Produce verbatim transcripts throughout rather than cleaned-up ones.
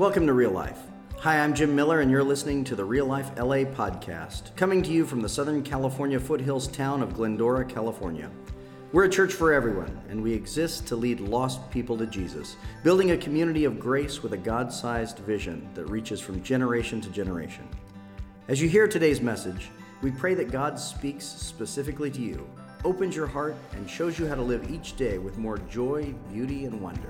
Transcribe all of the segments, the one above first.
Welcome to Real Life. Hi, I'm Jim Miller, and you're listening to the Real Life L A podcast, coming to you from the Southern California foothills town of Glendora, California. We're a church for everyone, and we exist to lead lost people to Jesus, building a community of grace with a God-sized vision that reaches from generation to generation. As you hear today's message, we pray that God speaks specifically to you, opens your heart, and shows you how to live each day with more joy, beauty, and wonder.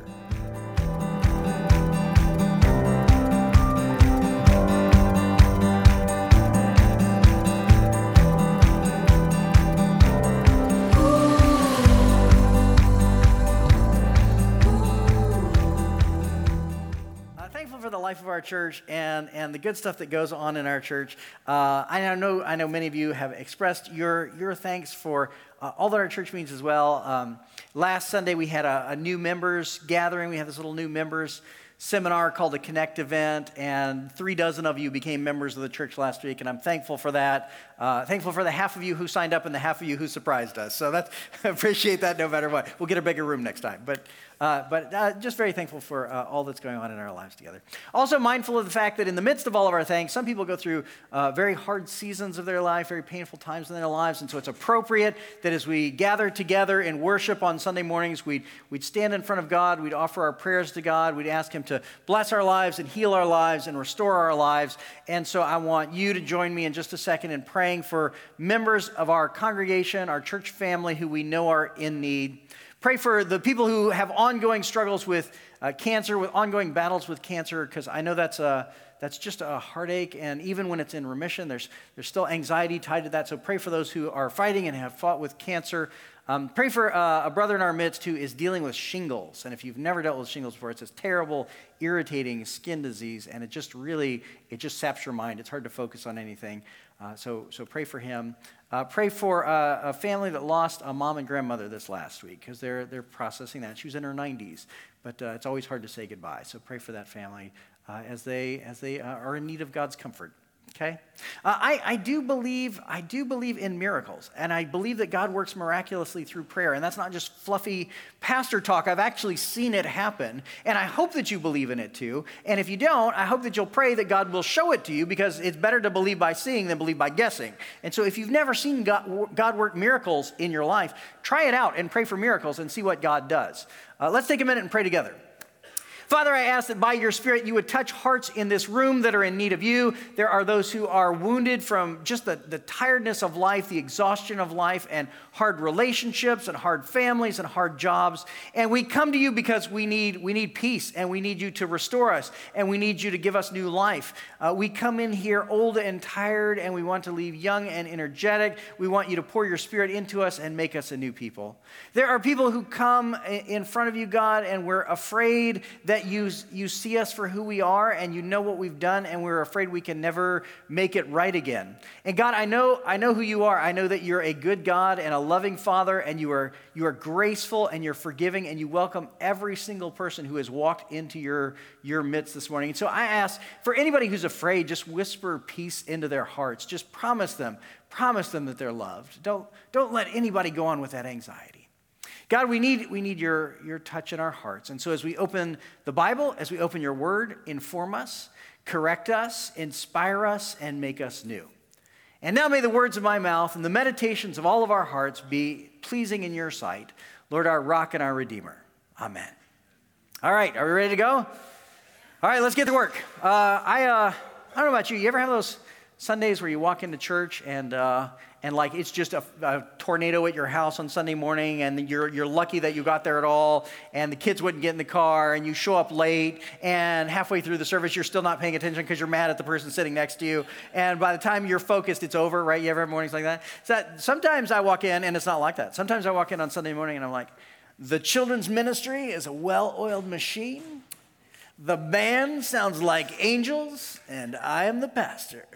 Life of our church and and the good stuff that goes on in our church. Uh, I know I know many of you have expressed your your thanks for uh, all that our church means as well. Um, last Sunday we had a, a new members gathering. We had this little new members seminar called the Connect event, and three dozen of you became members of the church last week, and I'm thankful for that. Uh, thankful for the half of you who signed up and the half of you who surprised us. So that's I appreciate that no matter what. We'll get a bigger room next time, but. Uh, but uh, just very thankful for uh, all that's going on in our lives together. Also mindful of the fact that in the midst of all of our thanks, some people go through uh, very hard seasons of their life, very painful times in their lives, and so it's appropriate that as we gather together in worship on Sunday mornings, we'd, we'd stand in front of God, we'd offer our prayers to God, we'd ask Him to bless our lives and heal our lives and restore our lives. And so I want you to join me in just a second in praying for members of our congregation, our church family who we know are in need. Pray for the people who have ongoing struggles with uh, cancer, with ongoing battles with cancer, because I know that's a, that's just a heartache, and even when it's in remission, there's there's still anxiety tied to that. So pray for those who are fighting and have fought with cancer. Um, pray for uh, a brother in our midst who is dealing with shingles, and if you've never dealt with shingles before, it's this terrible, irritating skin disease, and it just really, it just saps your mind. It's hard to focus on anything. Uh, so, so pray for him. Uh, pray for uh, a family that lost a mom and grandmother this last week because they're they're processing that. She was in her nineties, but uh, it's always hard to say goodbye. So pray for that family uh, as they as they uh, are in need of God's comfort. Okay, uh, I, I do believe I do believe in miracles, and I believe that God works miraculously through prayer, and that's not just fluffy pastor talk. I've actually seen it happen, and I hope that you believe in it too. And if you don't, I hope that you'll pray that God will show it to you, because it's better to believe by seeing than believe by guessing. And so if you've never seen God, God work miracles in your life, try it out and pray for miracles and see what God does. Uh, let's take a minute and pray together. Father, I ask that by your Spirit you would touch hearts in this room that are in need of you. There are those who are wounded from just the, the tiredness of life, the exhaustion of life, and hard relationships and hard families and hard jobs. And we come to you because we need we need peace, and we need you to restore us, and we need you to give us new life. Uh, we come in here old and tired, and we want to leave young and energetic. We want you to pour your Spirit into us and make us a new people. There are people who come in front of you, God, and we're afraid that that you, you see us for who we are, and you know what we've done, and we're afraid we can never make it right again. And God, I know I know who you are. I know that you're a good God and a loving Father, and you are you are graceful and you're forgiving, and you welcome every single person who has walked into your, your midst this morning. And so I ask for anybody who's afraid, just whisper peace into their hearts. Just promise them, promise them that they're loved. Don't, don't let anybody go on with that anxiety. God, we need we need your, your touch in our hearts. And so as we open the Bible, as we open your word, inform us, correct us, inspire us, and make us new. And now may the words of my mouth and the meditations of all of our hearts be pleasing in your sight, Lord, our rock and our redeemer. Amen. All right, are we ready to go? All right, let's get to work. Uh, I uh, I don't know about you. You ever have those Sundays where you walk into church and uh, and like it's just a, a tornado at your house on Sunday morning, and you're you're lucky that you got there at all, and the kids wouldn't get in the car, and you show up late, and halfway through the service you're still not paying attention because you're mad at the person sitting next to you, and by the time you're focused, it's over, right? You ever have mornings like that? So that, sometimes I walk in and it's not like that. Sometimes I walk in on Sunday morning and I'm like, the children's ministry is a well-oiled machine. The band sounds like angels, and I am the pastor.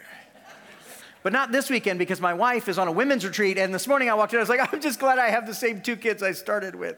But not this weekend, because my wife is on a women's retreat, and this morning I walked in, I was like, I'm just glad I have the same two kids I started with.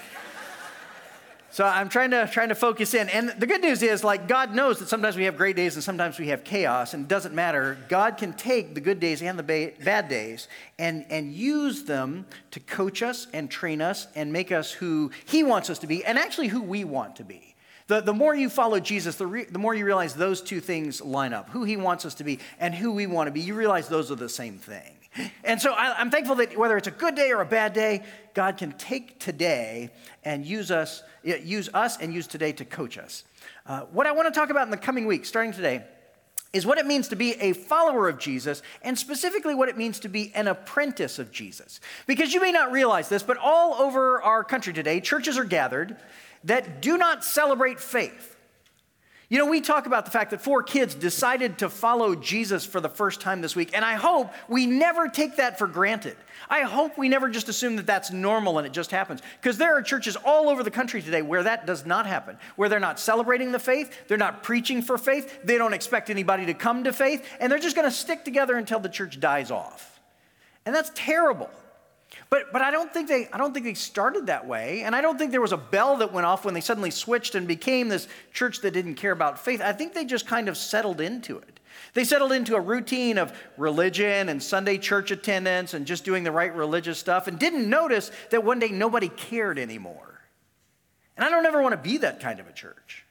So I'm trying to trying to focus in. And the good news is, like, God knows that sometimes we have great days and sometimes we have chaos, and it doesn't matter. God can take the good days and the ba- bad days and, and use them to coach us and train us and make us who he wants us to be, and actually who we want to be. The, the more you follow Jesus, the, re, the more you realize those two things line up, who he wants us to be and who we want to be. You realize those are the same thing. And so I, I'm thankful that whether it's a good day or a bad day, God can take today and use us, use us and use today to coach us. Uh, what I want to talk about in the coming week, starting today, is what it means to be a follower of Jesus, and specifically what it means to be an apprentice of Jesus. Because you may not realize this, but all over our country today, churches are gathered that do not celebrate faith. You know, we talk about the fact that four kids decided to follow Jesus for the first time this week, and I hope we never take that for granted. I hope we never just assume that that's normal and it just happens, because there are churches all over the country today where that does not happen, where they're not celebrating the faith, they're not preaching for faith, they don't expect anybody to come to faith, and they're just going to stick together until the church dies off. And that's terrible. But but I don't think they I don't think they started that way, and I don't think there was a bell that went off when they suddenly switched and became this church that didn't care about faith. I think they just kind of settled into it. They settled into a routine of religion and Sunday church attendance and just doing the right religious stuff, and didn't notice that one day nobody cared anymore. And I don't ever want to be that kind of a church.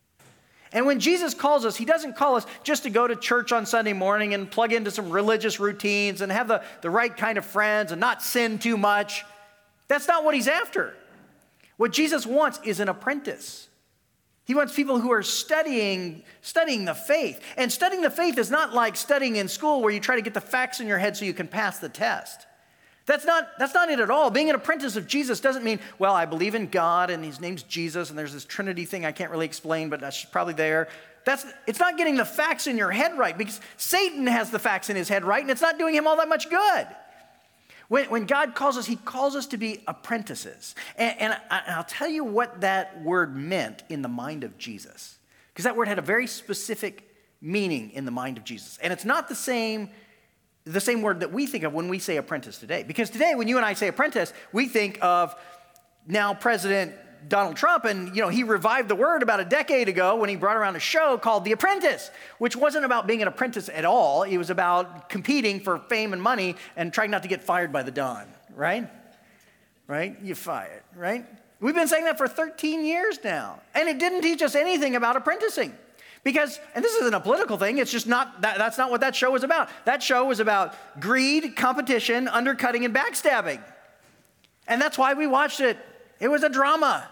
And when Jesus calls us, he doesn't call us just to go to church on Sunday morning and plug into some religious routines and have the, the right kind of friends and not sin too much. That's not what he's after. What Jesus wants is an apprentice. He wants people who are studying, studying the faith. And studying the faith is not like studying in school where you try to get the facts in your head so you can pass the test. That's not, that's not it at all. Being an apprentice of Jesus doesn't mean, well, I believe in God and his name's Jesus and there's this Trinity thing I can't really explain, but that's probably there. That's, it's not getting the facts in your head right, because Satan has the facts in his head right, and it's not doing him all that much good. When, when God calls us, he calls us to be apprentices. And, and, I, and I'll tell you what that word meant in the mind of Jesus, because that word had a very specific meaning in the mind of Jesus. And it's not the same the same word that we think of when we say apprentice today. Because today, when you and I say apprentice, we think of now President Donald Trump, and you know, he revived the word about a decade ago when he brought around a show called The Apprentice, which wasn't about being an apprentice at all. It was about competing for fame and money and trying not to get fired by the Don, right? Right? You fired, right? We've been saying that for thirteen years now, and it didn't teach us anything about apprenticing. Because, and this isn't a political thing, it's just not, that, that's not what that show was about. That show was about greed, competition, undercutting, and backstabbing. And that's why we watched it. It was a drama.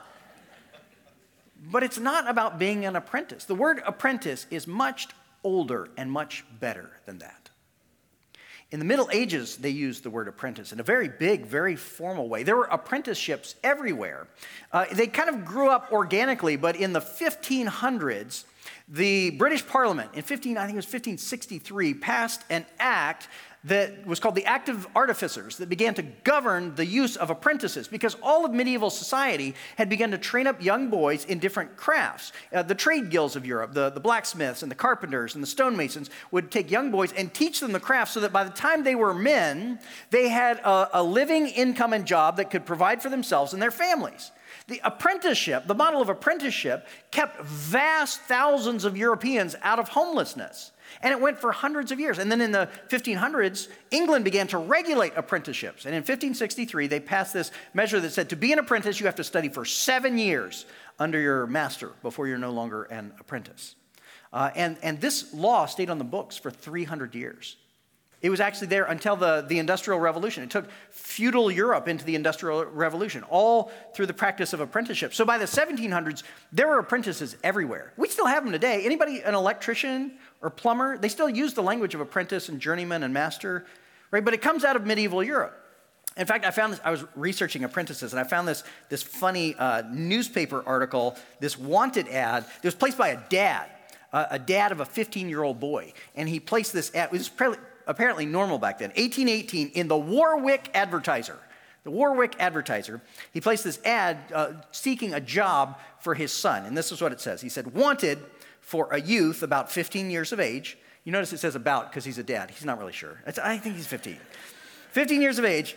But it's not about being an apprentice. The word apprentice is much older and much better than that. In the Middle Ages, they used the word apprentice in a very big, very formal way. There were apprenticeships everywhere. Uh, they kind of grew up organically, but in the fifteen hundreds, the British Parliament in fifteen, I think it was fifteen sixty-three, passed an act that was called the Act of Artificers that began to govern the use of apprentices, because all of medieval society had begun to train up young boys in different crafts. Uh, the trade guilds of Europe, the, the blacksmiths and the carpenters and the stonemasons would take young boys and teach them the craft so that by the time they were men, they had a, a living income and job that could provide for themselves and their families. The apprenticeship, the model of apprenticeship, kept vast thousands of Europeans out of homelessness. And it went for hundreds of years. And then in the fifteen hundreds, England began to regulate apprenticeships. And in fifteen sixty-three, they passed this measure that said to be an apprentice, you have to study for seven years under your master before you're no longer an apprentice. Uh, and, and this law stayed on the books for three hundred years. It was actually there until the, the Industrial Revolution. It took feudal Europe into the Industrial Revolution, all through the practice of apprenticeship. So by the seventeen hundreds, there were apprentices everywhere. We still have them today. Anybody, an electrician or plumber, they still use the language of apprentice and journeyman and master, right? But it comes out of medieval Europe. In fact, I found this, I was researching apprentices, and I found this, this funny uh, newspaper article, this wanted ad that was placed by a dad, uh, a dad of a fifteen-year-old boy. And he placed this ad, it was probably, apparently normal back then, eighteen eighteen, in the Warwick Advertiser. The Warwick Advertiser, he placed this ad uh, seeking a job for his son. And this is what it says. He said, wanted for a youth about fifteen years of age. You notice it says about because he's a dad. He's not really sure. It's, I think he's fifteen. fifteen years of age.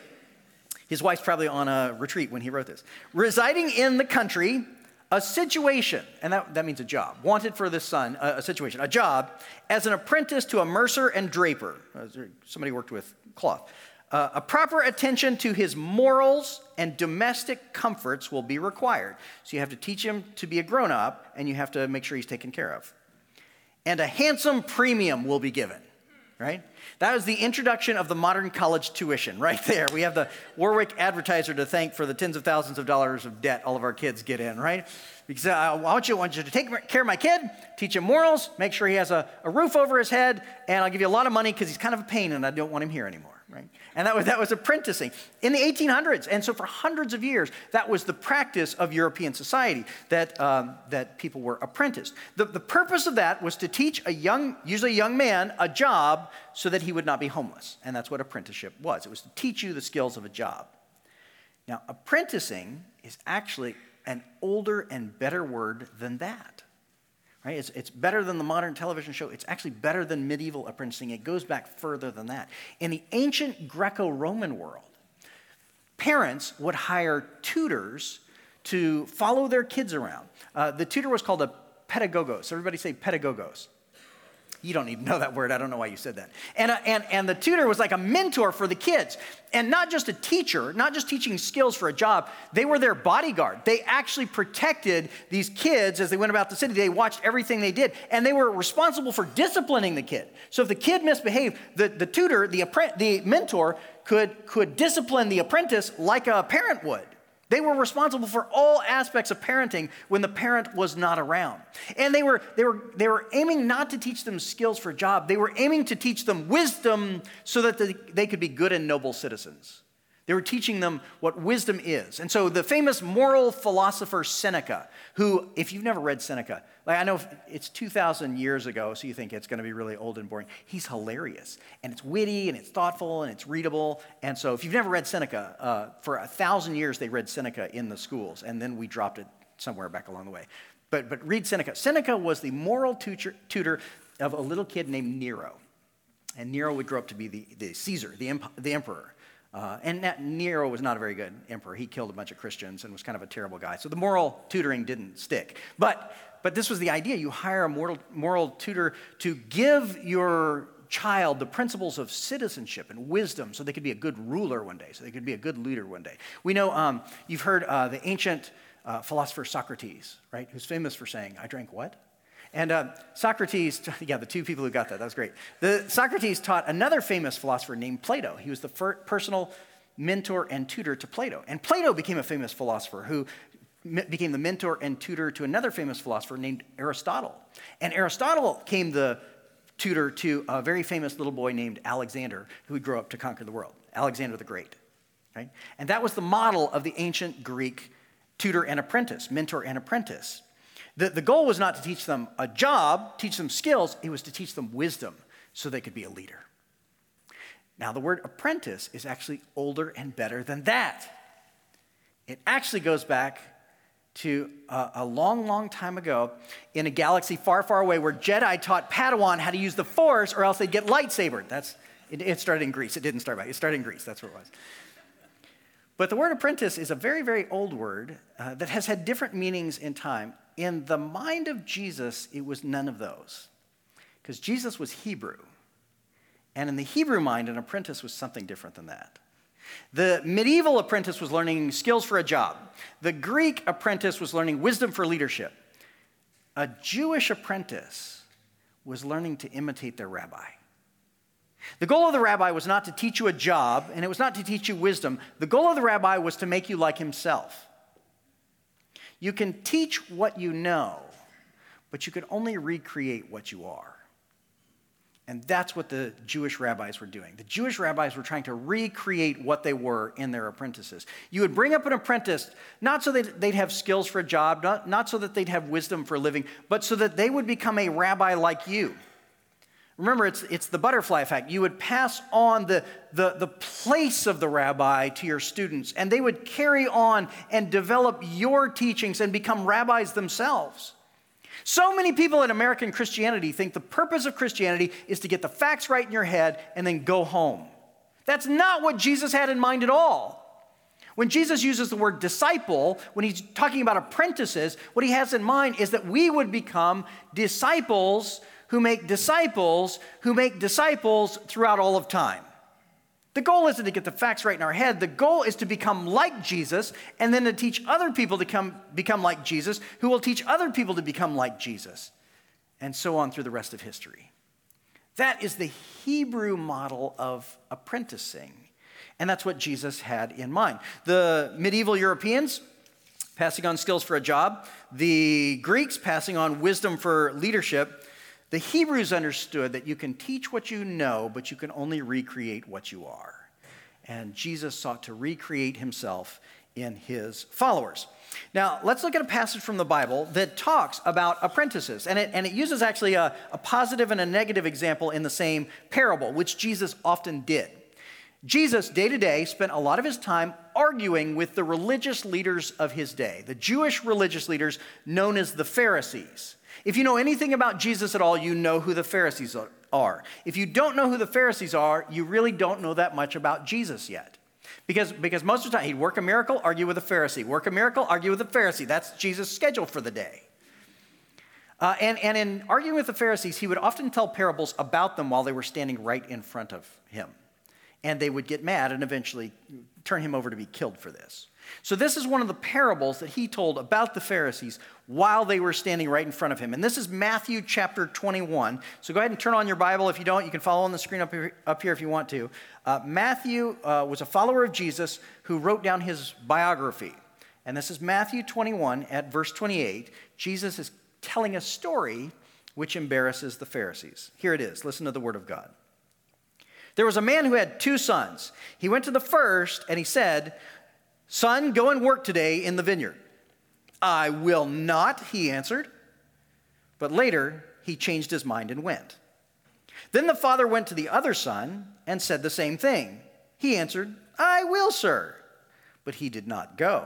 His wife's probably on a retreat when he wrote this. Residing in the country, a situation, and that, that means a job, wanted for this son, a, a situation, a job as an apprentice to a mercer and draper. Somebody worked with cloth. Uh, a proper attention to his morals and domestic comforts will be required. So you have to teach him to be a grown-up, and you have to make sure he's taken care of. And a handsome premium will be given, right? That was the introduction of the modern college tuition right there. We have the Warwick Advertiser to thank for the tens of thousands of dollars of debt all of our kids get in, right? Because I want you, I want you to take care of my kid, teach him morals, make sure he has a, a roof over his head, and I'll give you a lot of money because he's kind of a pain and I don't want him here anymore. Right? And that was, that was apprenticing in the eighteen hundreds. And so for hundreds of years, that was the practice of European society, that, um, that people were apprenticed. The, the purpose of that was to teach a young, usually a young man, a job so that he would not be homeless. And that's what apprenticeship was. It was to teach you the skills of a job. Now, apprenticing is actually an older and better word than that. Right? It's, it's better than the modern television show. It's actually better than medieval apprenticing. It goes back further than that. In the ancient Greco-Roman world, parents would hire tutors to follow their kids around. Uh, the tutor was called a pedagogos. Everybody say pedagogos. You don't even know that word. I don't know why you said that. And, uh, and, and the tutor was like a mentor for the kids. And not just a teacher, not just teaching skills for a job. They were their bodyguard. They actually protected these kids as they went about the city. They watched everything they did. And they were responsible for disciplining the kid. So if the kid misbehaved, the, the tutor, the, the mentor, could, could discipline the apprentice like a parent would. They were responsible for all aspects of parenting when the parent was not around. And they were, they were, they were aiming not to teach them skills for a job. They were aiming to teach them wisdom so that they, they could be good and noble citizens. They were teaching them what wisdom is. And so the famous moral philosopher Seneca, who, if you've never read Seneca, like I know it's two thousand years ago, so you think it's going to be really old and boring. He's hilarious, and it's witty, and it's thoughtful, and it's readable. And so if you've never read Seneca, uh, for a thousand years they read Seneca in the schools, and then we dropped it somewhere back along the way. But, but read Seneca. Seneca was the moral tutor, tutor of a little kid named Nero. And Nero would grow up to be the, the Caesar, the, imp, the emperor. Uh, and that Nero was not a very good emperor. He killed a bunch of Christians and was kind of a terrible guy. So the moral tutoring didn't stick. But but this was the idea. You hire a moral, moral tutor to give your child the principles of citizenship and wisdom so they could be a good ruler one day, so they could be a good leader one day. We know um, you've heard uh, the ancient uh, philosopher Socrates, right, who's famous for saying, I drank what? And uh, Socrates, yeah, the two people who got that, that was great. The, Socrates taught another famous philosopher named Plato. He was the first personal mentor and tutor to Plato. And Plato became a famous philosopher who me- became the mentor and tutor to another famous philosopher named Aristotle. And Aristotle became the tutor to a very famous little boy named Alexander, who would grow up to conquer the world, Alexander the Great. Right? And that was the model of the ancient Greek tutor and apprentice, mentor and apprentice. The, the goal was not to teach them a job, teach them skills. It was to teach them wisdom so they could be a leader. Now, the word apprentice is actually older and better than that. It actually goes back to a, a long, long time ago in a galaxy far, far away where Jedi taught Padawan how to use the Force or else they'd get lightsabered. That's, it, it started in Greece. It didn't start back. It started in Greece. That's where it was. But the word apprentice is a very, very old word uh, that has had different meanings in time. In the mind of Jesus, it was none of those, because Jesus was Hebrew. And in the Hebrew mind, an apprentice was something different than that. The medieval apprentice was learning skills for a job. The Greek apprentice was learning wisdom for leadership. A Jewish apprentice was learning to imitate their rabbi. The goal of the rabbi was not to teach you a job, and it was not to teach you wisdom. The goal of the rabbi was to make you like himself. You can teach what you know, but you can only recreate what you are. And that's what the Jewish rabbis were doing. The Jewish rabbis were trying to recreate what they were in their apprentices. You would bring up an apprentice, not so that they'd have skills for a job, not, not so that they'd have wisdom for a living, but so that they would become a rabbi like you. Remember, it's, it's the butterfly effect. You would pass on the, the, the place of the rabbi to your students, and they would carry on and develop your teachings and become rabbis themselves. So many people in American Christianity think the purpose of Christianity is to get the facts right in your head and then go home. That's not what Jesus had in mind at all. When Jesus uses the word disciple, when he's talking about apprentices, what he has in mind is that we would become disciples who make disciples who make disciples throughout all of time. The goal isn't to get the facts right in our head. The goal is to become like Jesus and then to teach other people to come, become like Jesus, who will teach other people to become like Jesus, and so on through the rest of history. That is the Hebrew model of apprenticing, and that's what Jesus had in mind. The medieval Europeans, passing on skills for a job. The Greeks, passing on wisdom for leadership. The Hebrews understood that you can teach what you know, but you can only recreate what you are. And Jesus sought to recreate himself in his followers. Now, let's look at a passage from the Bible that talks about apprentices. And it, and it uses actually a, a positive and a negative example in the same parable, which Jesus often did. Jesus, day to day, spent a lot of his time arguing with the religious leaders of his day, the Jewish religious leaders known as the Pharisees. If you know anything about Jesus at all, you know who the Pharisees are. If you don't know who the Pharisees are, you really don't know that much about Jesus yet. Because, because most of the time, he'd work a miracle, argue with a Pharisee. Work a miracle, argue with a Pharisee. That's Jesus' schedule for the day. Uh, and, and in arguing with the Pharisees, he would often tell parables about them while they were standing right in front of him. And they would get mad and eventually turn him over to be killed for this. So this is one of the parables that he told about the Pharisees while they were standing right in front of him. And this is Matthew chapter twenty-one. So go ahead and turn on your Bible. If you don't, you can follow on the screen up here, up here if you want to. Uh, Matthew uh, was a follower of Jesus who wrote down his biography. And this is Matthew twenty-one at verse twenty-eight. Jesus is telling a story which embarrasses the Pharisees. Here it is. Listen to the word of God. There was a man who had two sons. He went to the first and he said, "Son, go and work today in the vineyard." "I will not," he answered. But later he changed his mind and went. Then the father went to the other son and said the same thing. He answered, "I will, sir." But he did not go.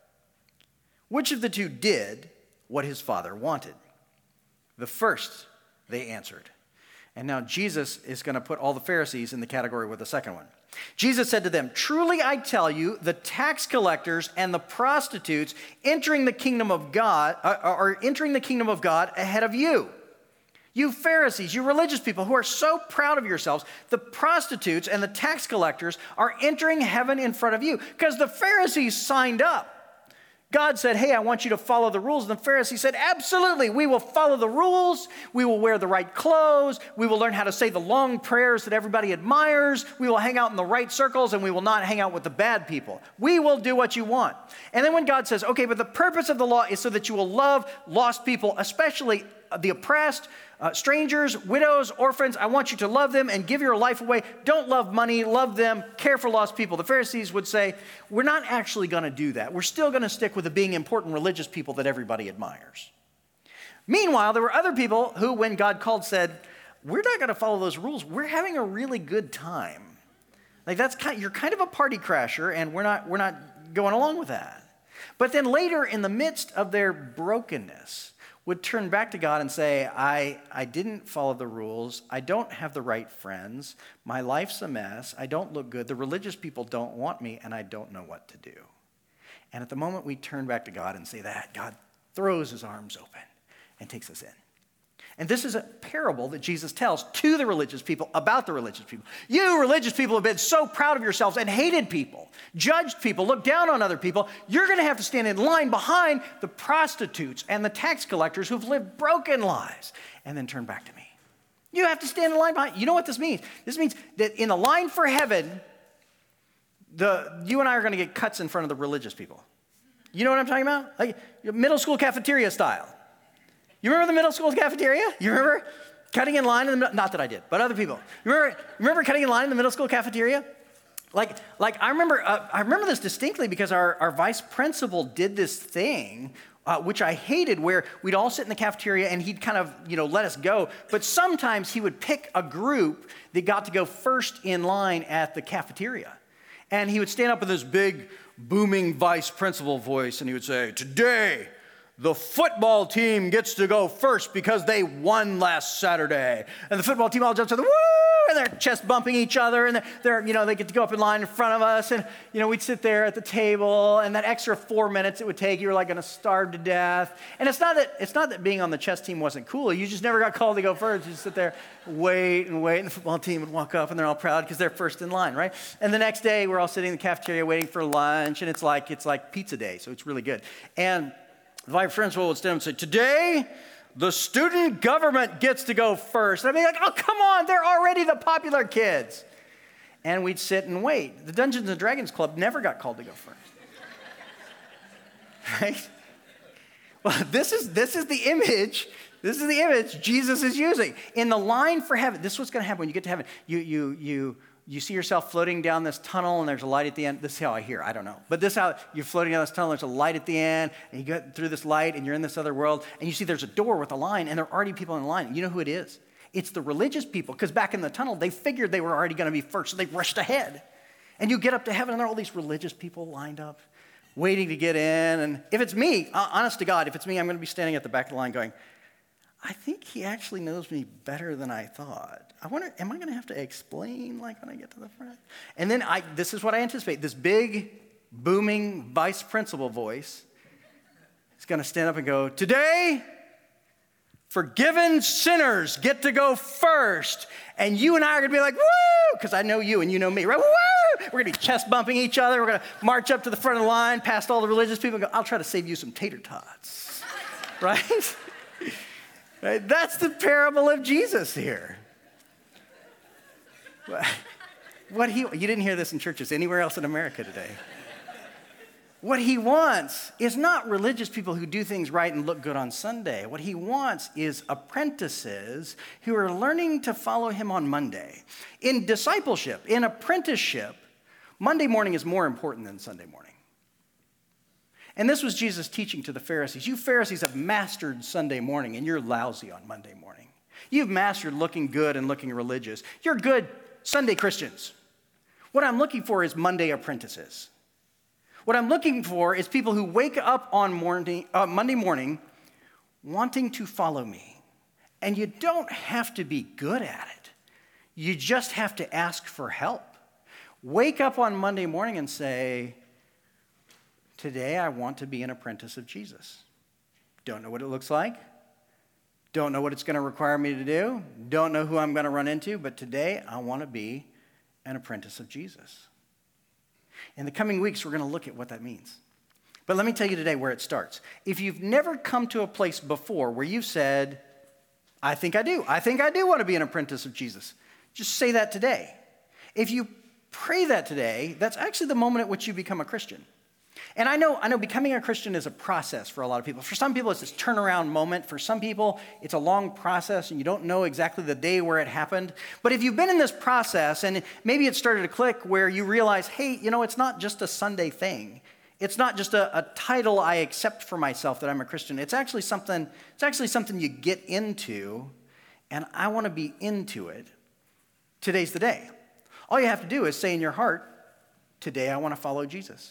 Which of the two did what his father wanted? "The first," they answered. And now Jesus is going to put all the Pharisees in the category with the second one. Jesus said to them, "Truly I tell you, the tax collectors and the prostitutes entering the kingdom of God uh, are entering the kingdom of God ahead of you. You Pharisees, you religious people who are so proud of yourselves, the prostitutes and the tax collectors are entering heaven in front of you." Because the Pharisees signed up. God said, "Hey, I want you to follow the rules." And the Pharisees said, "Absolutely, we will follow the rules. We will wear the right clothes. We will learn how to say the long prayers that everybody admires. We will hang out in the right circles, and we will not hang out with the bad people. We will do what you want." And then when God says, "Okay, but the purpose of the law is so that you will love lost people, especially the oppressed, uh, strangers, widows, orphans. I want you to love them and give your life away. Don't love money, love them, care for lost people." The Pharisees would say, "We're not actually going to do that. We're still going to stick with the being important religious people that everybody admires." Meanwhile, there were other people who, when God called, said, "We're not going to follow those rules. We're having a really good time. Like that's kind of, you're kind of a party crasher, and we're not we're not going along with that." But then later, in the midst of their brokenness, would turn back to God and say, I, I didn't follow the rules. I don't have the right friends. My life's a mess. I don't look good. The religious people don't want me, and I don't know what to do. And at the moment we turn back to God and say that, God throws his arms open and takes us in. And this is a parable that Jesus tells to the religious people about the religious people. You religious people have been so proud of yourselves and hated people, judged people, looked down on other people. You're going to have to stand in line behind the prostitutes and the tax collectors who've lived broken lives and then turn back to me. You have to stand in line behind. You know what this means? This means that in the line for heaven, the you and I are going to get cuts in front of the religious people. You know what I'm talking about? Like middle school cafeteria style. You remember the middle school cafeteria? You remember cutting in line in the, not that I did, but other people. You remember, remember cutting in line in the middle school cafeteria? Like, like I remember, uh, I remember this distinctly because our, our vice principal did this thing, uh, which I hated, where we'd all sit in the cafeteria and he'd kind of, you know, let us go. But sometimes he would pick a group that got to go first in line at the cafeteria. And he would stand up with this big, booming vice principal voice and he would say, "Today, the football team gets to go first because they won last Saturday." And the football team all jumps up, "Woo, and they're chest bumping each other, and they're, they're, you know, they get to go up in line in front of us, and, you know, we'd sit there at the table, and that extra four minutes it would take, you were like going to starve to death. And it's not that it's not that being on the chess team wasn't cool. You just never got called to go first. You just sit there, wait and wait, and the football team would walk up, and they're all proud because they're first in line, right? And the next day, we're all sitting in the cafeteria waiting for lunch, and it's like it's like pizza day, so it's really good. And my principal would stand up and say, today, the student government gets to go first. And I'd be like, oh, come on, they're already the popular kids. And we'd sit and wait. The Dungeons and Dragons Club never got called to go first. Right? Well, this is, this is the image, this is the image Jesus is using. In the line for heaven, this is what's going to happen when you get to heaven. You, you, you, you see yourself floating down this tunnel, and there's a light at the end. This is how I hear, I don't know. But this is how you're floating down this tunnel, there's a light at the end, and you get through this light, and you're in this other world, and you see there's a door with a line, and there are already people in the line. You know who it is? It's the religious people, because back in the tunnel, they figured they were already going to be first, so they rushed ahead. And you get up to heaven, and there are all these religious people lined up, waiting to get in. And if it's me, honest to God, if it's me, I'm going to be standing at the back of the line going, I think he actually knows me better than I thought. I wonder, am I going to have to explain like when I get to the front? And then I, this is what I anticipate. This big, booming vice principal voice is going to stand up and go, today, forgiven sinners get to go first. And you and I are going to be like, woo, because I know you and you know me, right? Woo! We're going to be chest bumping each other. We're going to march up to the front of the line, past all the religious people, and go, I'll try to save you some tater tots, right? Right? That's the parable of Jesus here. What he, you didn't hear this in churches anywhere else in America today. What he wants is not religious people who do things right and look good on Sunday. What he wants is apprentices who are learning to follow him on Monday. In discipleship, in apprenticeship, Monday morning is more important than Sunday morning. And this was Jesus' teaching to the Pharisees. You Pharisees have mastered Sunday morning, and you're lousy on Monday morning. You've mastered looking good and looking religious. You're good Sunday Christians. What I'm looking for is Monday apprentices. What I'm looking for is people who wake up on morning, uh, Monday morning wanting to follow me. And you don't have to be good at it. You just have to ask for help. Wake up on Monday morning and say, today I want to be an apprentice of Jesus. Don't know what it looks like. Don't know what it's going to require me to do. Don't know who I'm going to run into. But today I want to be an apprentice of Jesus. In the coming weeks, we're going to look at what that means. But let me tell you today where it starts. If you've never come to a place before where you've said, I think I do. I think I do want to be an apprentice of Jesus. Just say that today. If you pray that today, that's actually the moment at which you become a Christian. And I know, I know becoming a Christian is a process for a lot of people. For some people, it's this turnaround moment. For some people, it's a long process, and you don't know exactly the day where it happened. But if you've been in this process, and maybe it started to click where you realize, hey, you know, it's not just a Sunday thing. It's not just a, a title I accept for myself that I'm a Christian. It's actually something, it's actually something you get into, and I want to be into it. Today's the day. All you have to do is say in your heart, today I want to follow Jesus.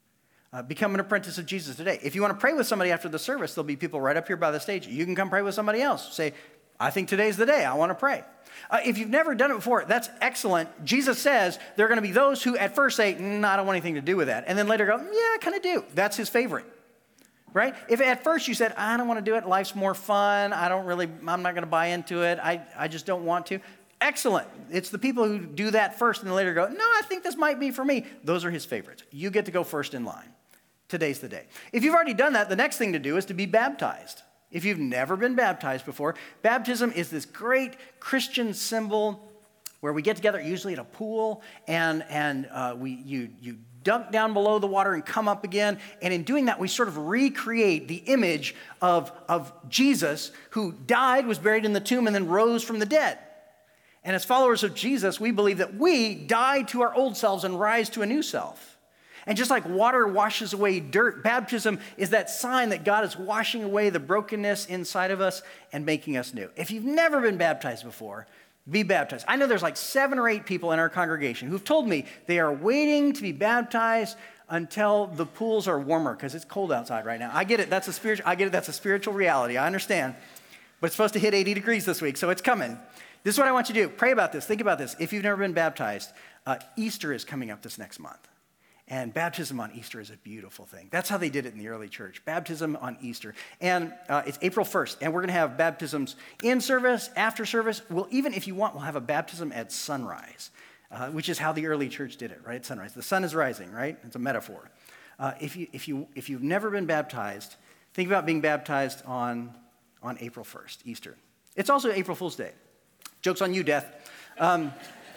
Uh, become an apprentice of Jesus today. If you want to pray with somebody after the service, there'll be people right up here by the stage. You can come pray with somebody else. Say, I think today's the day. I want to pray. Uh, if you've never done it before, that's excellent. Jesus says there are going to be those who at first say, mm, I don't want anything to do with that. And then later go, yeah, I kind of do. That's his favorite, right? If at first you said, I don't want to do it. Life's more fun. I don't really, I'm not going to buy into it. I, I just don't want to. Excellent. It's the people who do that first and then later go, no, I think this might be for me. Those are his favorites. You get to go first in line. Today's the day. If you've already done that, the next thing to do is to be baptized. If you've never been baptized before, baptism is this great Christian symbol where we get together, usually at a pool, and, and uh, we you you dunk down below the water and come up again. And in doing that, we sort of recreate the image of, of Jesus, who died, was buried in the tomb, and then rose from the dead. And as followers of Jesus, we believe that we die to our old selves and rise to a new self. And just like water washes away dirt, baptism is that sign that God is washing away the brokenness inside of us and making us new. If you've never been baptized before, be baptized. I know there's like seven or eight people in our congregation who've told me they are waiting to be baptized until the pools are warmer because it's cold outside right now. I get it. That's a spiritual, I get it. That's a spiritual reality. I understand. But it's supposed to hit eighty degrees this week, so it's coming. This is what I want you to do. Pray about this. Think about this. If you've never been baptized, uh, Easter is coming up this next month. And baptism on Easter is a beautiful thing. That's how they did it in the early church. Baptism on Easter. And uh, it's April first. And we're going to have baptisms in service, after service. We'll, even if you want, we'll have a baptism at sunrise, uh, which is how the early church did it, right? At sunrise. The sun is rising, right? It's a metaphor. Uh, if, you, if, you, if you've never been baptized, think about being baptized on, on April first, Easter. It's also April Fool's Day. Joke's on you, Death. Um,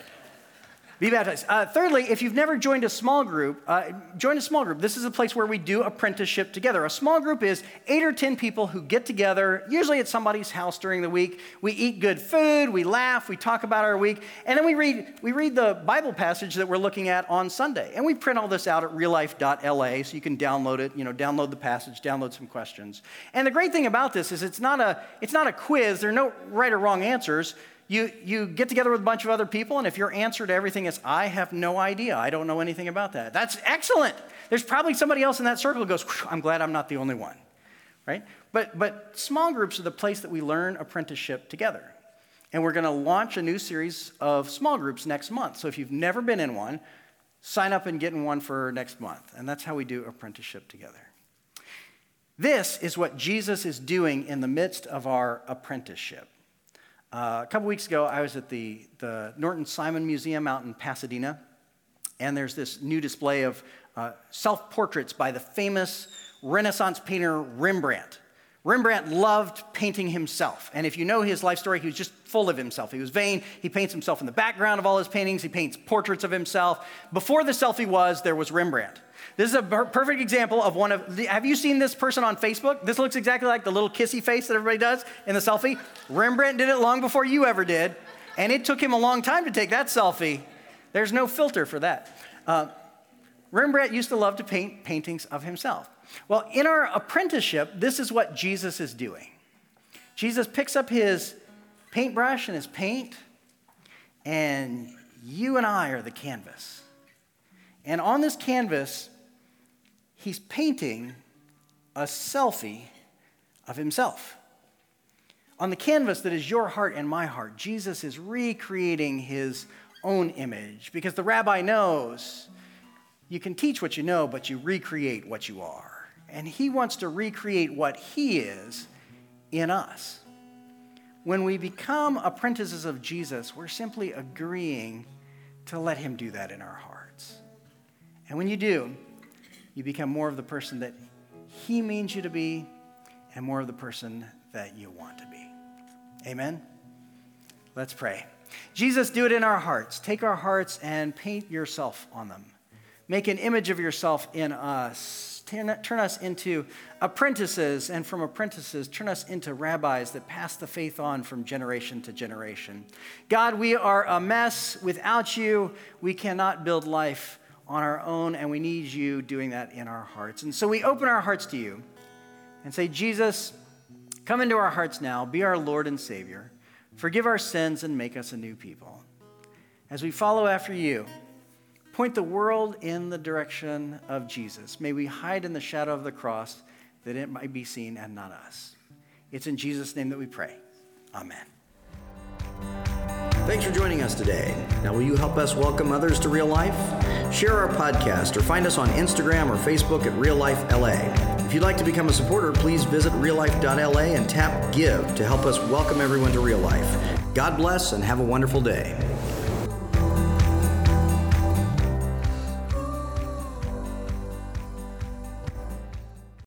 Be baptized. Uh, thirdly, if you've never joined a small group, uh, join a small group. This is a place where we do apprenticeship together. A small group is eight or ten people who get together, usually at somebody's house during the week. We eat good food, we laugh, we talk about our week, and then we read we read the Bible passage that we're looking at on Sunday. And we print all this out at real life dot L A, so you can download it, you know, download the passage, download some questions. And the great thing about this is it's not a it's not a quiz. There are no right or wrong answers. You, you get together with a bunch of other people, and if your answer to everything is, I have no idea, I don't know anything about that, that's excellent. There's probably somebody else in that circle who goes, I'm glad I'm not the only one, right? But, but small groups are the place that we learn apprenticeship together. And we're going to launch a new series of small groups next month. So if you've never been in one, sign up and get in one for next month. And that's how we do apprenticeship together. This is what Jesus is doing in the midst of our apprenticeship. Uh, a couple weeks ago, I was at the, the Norton Simon Museum out in Pasadena, and there's this new display of uh, self-portraits by the famous Renaissance painter Rembrandt. Rembrandt loved painting himself, and if you know his life story, he was just full of himself. He was vain. He paints himself in the background of all his paintings. He paints portraits of himself. Before the selfie was, there was Rembrandt. This is a per- perfect example of one of, the, have you seen this person on Facebook? This looks exactly like the little kissy face that everybody does in the selfie. Rembrandt did it long before you ever did, and it took him a long time to take that selfie. There's no filter for that. Uh, Rembrandt used to love to paint paintings of himself. Well, in our apprenticeship, this is what Jesus is doing. Jesus picks up his paintbrush and his paint, and you and I are the canvas. And on this canvas, he's painting a selfie of himself. On the canvas that is your heart and my heart, Jesus is recreating his own image, because the rabbi knows you can teach what you know, but you recreate what you are. And he wants to recreate what he is in us. When we become apprentices of Jesus, we're simply agreeing to let him do that in our hearts. And when you do, you become more of the person that he means you to be and more of the person that you want to be. Amen? Let's pray. Jesus, do it in our hearts. Take our hearts and paint yourself on them. Make an image of yourself in us. Turn, turn us into apprentices, and from apprentices, turn us into rabbis that pass the faith on from generation to generation. God, we are a mess. Without you, we cannot build life on our own, and we need you doing that in our hearts. And so we open our hearts to you and say, Jesus, come into our hearts now, be our Lord and Savior. Forgive our sins and make us a new people. As we follow after you, point the world in the direction of Jesus. May we hide in the shadow of the cross that it might be seen and not us. It's in Jesus' name that we pray. Amen. Thanks for joining us today. Now, will you help us welcome others to Real Life? Share our podcast or find us on Instagram or Facebook at Real Life L A. If you'd like to become a supporter, please visit real life dot L A and tap Give to help us welcome everyone to Real Life. God bless and have a wonderful day.